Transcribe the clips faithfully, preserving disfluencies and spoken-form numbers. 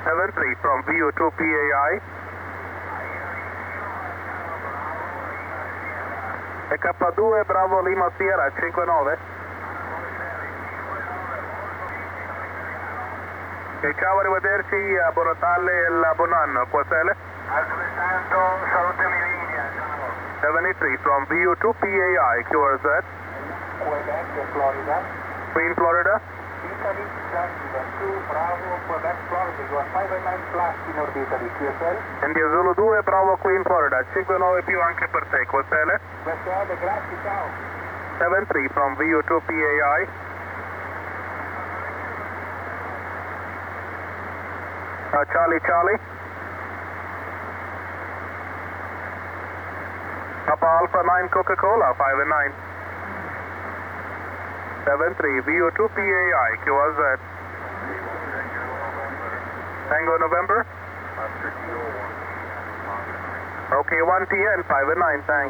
seven three from V U two P A I. E K due Bravo Lima Sierra cinque nove. E ciao, arrivederci, a buon Natale e il buon anno, Quasele. Altrettanto, salutami in linea, ciao. seventy-three from V U two P A I, Q R Z. Quebec, Florida. Queen, Florida. Italy, Zanzibar, two, Bravo, Quebec, Florida. You are five and nine plus in Nord Italy, Q S L. India Zulu due, Bravo, Queen, Florida, cinque nove più anche per te, Quasele. Quasele, grazie, ciao. seven three from V U two P A I. Uh, Charlie, Charlie. Papa Alpha nine Coca-Cola, five and nine. seven three V U two P A I, Q R Z. Tango November. Okay, one T N, five and nine, thanks.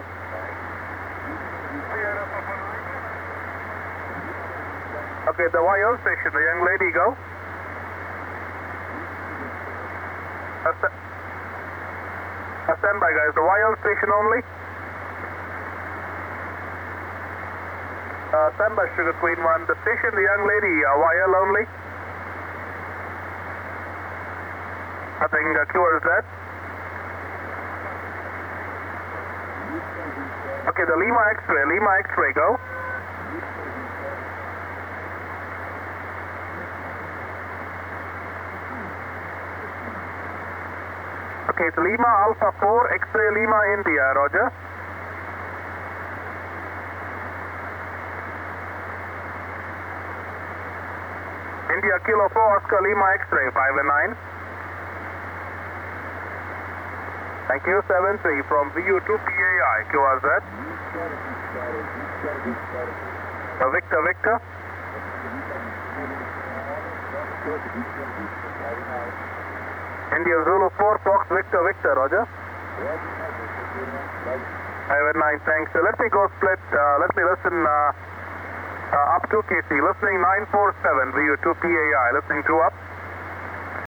Okay, the Y L station, the young lady go. Uh, st uh, stand by, guys. The Y L station only. Uh, stand by, Sugar Queen one. The station, the young lady, uh, Y L only. I think uh, Q R Z. Okay, the Lima X-ray, Lima X-ray, go. Okay, it's Lima Alpha four, X-ray Lima India, Roger. India Kilo four, Oscar Lima X-ray, five and nine. Thank you, seven three from V U two P A I, Q R Z. Uh, Victor, Victor. India Zulu four, Fox Victor, Victor, Roger. five and nine, thanks. So let me go split, uh, let me listen uh, uh, up to K C, listening nine four seven, V U two P A I, listening two up.